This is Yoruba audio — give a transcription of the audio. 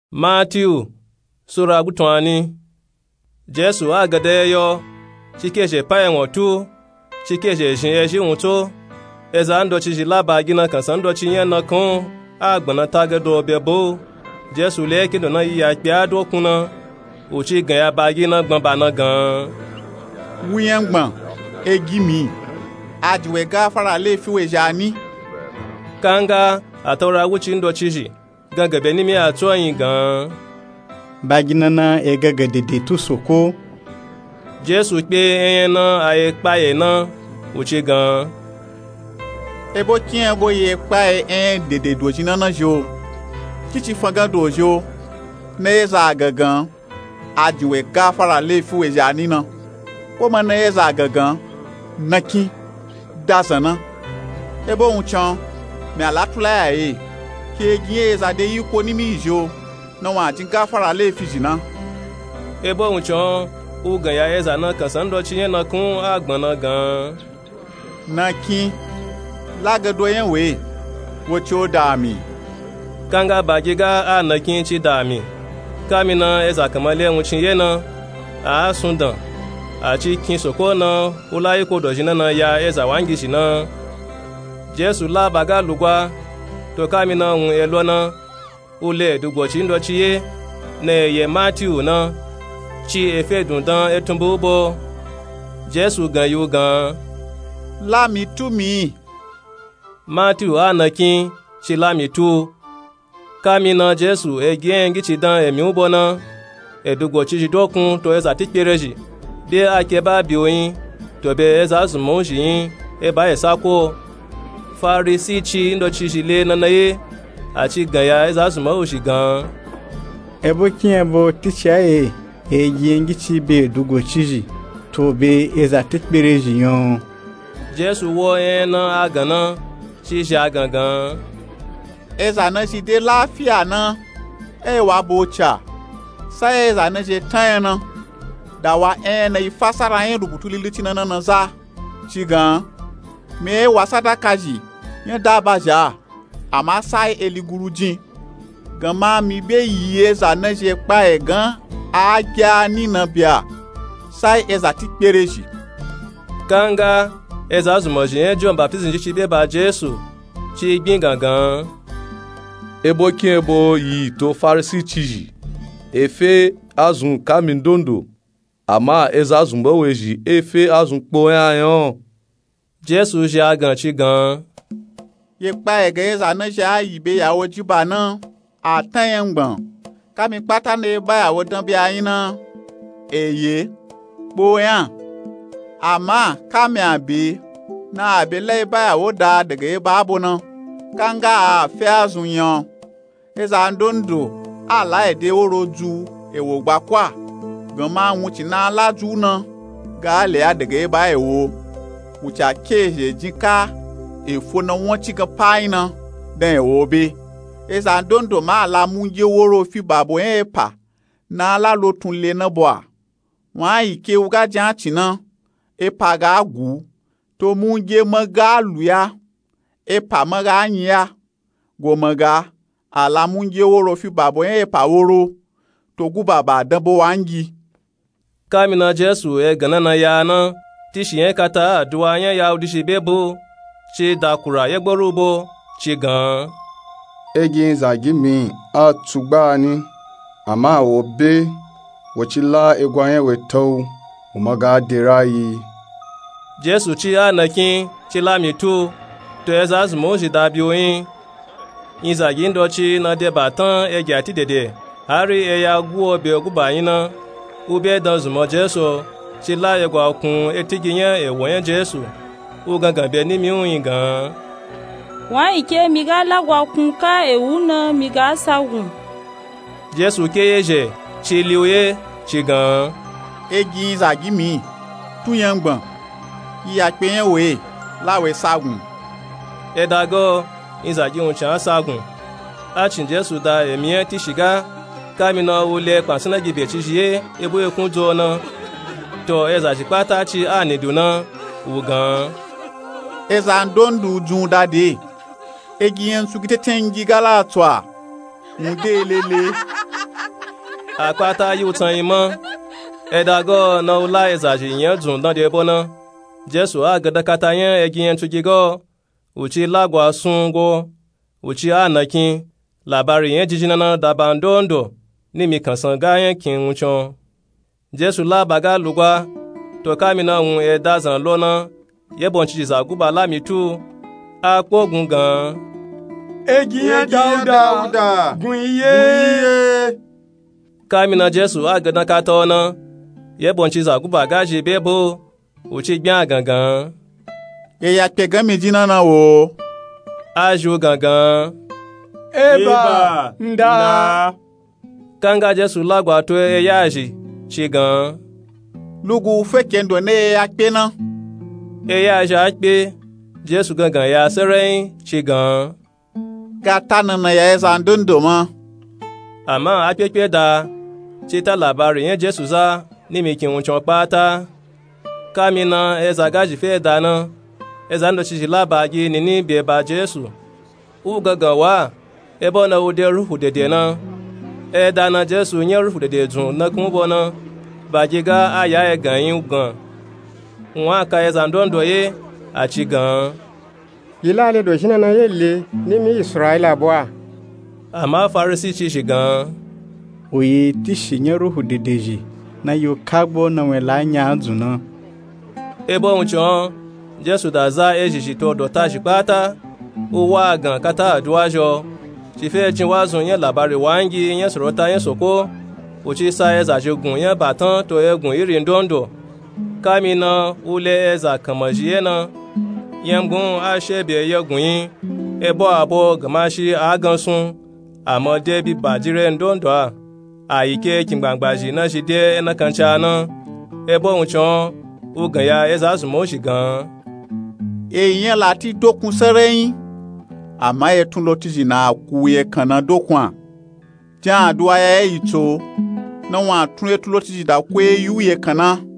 Matthew sura gutwani. Jesu agadeyo chikeje payenwotu chikeje jinyeji unto ezando chijilaba gina kansando chinyana kon agbana tagedo bebo Jesu leke dona ya piado kuna uchi gan ya bagina gban bana gan wuyengban egimi adwe gafara le fiwe jani kanga atora wuchi ndo chiji ganga benimi atsoyin gan bagina na egaga dede tu soko Jesu pe eyen na aye paye na uchi gan ebo kien bo ye paye en dede dojina na jo kichi fanga dojo neza gagan adwe gafara le fiwe jani na ko ma neza gagan naki dasana ebo unchan me alatula ya ke gie za de yiko ni mijo na wa tin gafara le fijina ebo unchan ugan ya eza na kansando chinye na kun agbana gan naki lagado yen we wo cho dami kanga bagiga a nakin chi dami kamina eza kamale unchinye na a sundan a chi kin soko na ulai ko dojina na ya eza wangishi na Jesu la baga lugwa to kamina un elona ule dugbo chi ndo chiye na ye Matthew na chi efe dundan etumbo bo Jesu gan yu gan la mi tu mi Matthew anakin chi la mi tu kamina Jesu egengi chi dan emi ubo na edugbo chi dokun to eza tikpereji de akeba bioyin to be eza zumonji yin e ba esako Farisi chi ndo chijile nanaye achi ganya eza zuma oshi gan ebo kiebo tichae eyengi chi be dugo chiji to be eza tikbereji yon Jesu wo ena agana chiji agangan eza na si de lafia na e wa bocha sa eza na je tan na da wa ena ifasara yin rubutu lilitina na za chigan me wasada kaji yen dabaja ama sai eligurujin gama mi be yiye za na je pa e gan aja ni na bia sai eza ti pereji kanga eza zumoji John baptism ji be ba Jesu chi gbin gangan ebo kiebo yi to Farisi chiji efe azun kamindondo ama eza zumbo weji efe azun po yan Jesu je agan chi gan ye pa ege za na ja yibe yawo jiba na atan yengbon kami pata ne ba yawo dan bi ayin na eye po yan ama kami abi na abi le ba yawo da daga babu na kanga a fe azun yan eza ndondo ala ede oroju ewo gba kwa gama nwuchi na laju na ga le adaga ba ewo ucha keje jika efo na won chika paina den ewobe eza ndondo ma ala munje woro fi babo epa na ala lotun le na boa wa ike uga janchi na epa ga gu to munje maga luya epa maga anya go maga ala munje woro fi babo epa woro to gu baba dabo wangi kamina Jesu e ganana ya na tishiyen kata duanya ya udishi bebo chi dakura yegborubo chi gan egin zagimi atugbani ama obe wochila egwayen weto umaga derayi Jesu chi anakin chi lamitu to ezaz moji dabioyin inzagi ndo chi na debatan ejati dede hari eya guo be ogubayin na ube dan zumo Jesu chi la egwa kun etigiyan ewoyen Jesu o gangan be ni mi un gan wa ike mi ga lagwa kun ka ewuna mi ga sagun Jesu keyeje chi lioye chi gan egi zagi mi tu yengbon iya pe yen we lawe sagun edago inzagi un chan sagun a chin Jesu da emi ti shiga kamina wole pasina gibe chijiye ebo ekun jo na to ezaji pata chi aniduna ugan eza ndondu jun dade egiyen sugite tengi gala twa mudelele akpata yu tan imo edago na ula ezaji yen dun dan de bona Jesu agada kata yen egin tugigo uchi lagwa sungo uchi anakin labari yen jijinana dabandondo ni mi kansan ga yen kin unchon Jesu la baga lugwa to kamina un edazan lona yebon chi zaguba lamitu apogun gan Egiyan Dauda gun iye kamina Jesu agada kata ona yebon chi zaguba gaji bebo uchi gbian gangan eya pe gan mi jinana wo aju gangan eba nda kanga Jesu lagwa to eyaji chigan lugu fe kendo ne eya pe na eyaji akpe Jesu gangan ya serein chigan gata nana ya eza ndondo ma ama akpepe da chita labari yen Jesu za ni mi kin unchon pata kamina eza gaji fe dana eza ndo chichi labagi ni be ba Jesu u gangan wa ebo na ude ruhu dede na dana Jesu yen ruhu dede dun na kun bona bajiga aya e gan yin gan won aka eza ndondo ye achi gan ilale do jina na yelle ni mi Israila boa ama Farisi chichi gan oye tishi yen ruhu dedeji na yo kagbo na wela nya azuna ebo unchon Jesu da za ejiji to do taji pata o wa gan kata aduajo ti fe chin wazun yen labari wangi yen sorota yen soko o chi sa eza jogun yen batan to egun iri ndondo kamina ule eza kamajiye na yengun a shebe yegun yin ebo abo gamashi agansun amode bi bajire ndondo a ayike kingbangbaji na jide na kancha na ebo unchon ogan ya eza zumo shigan eyan lati dokun sereyin ama etun lo ti na kuye kana dokun ti aduwa ya ito na wa tun etun lo ti da kwe yuye kana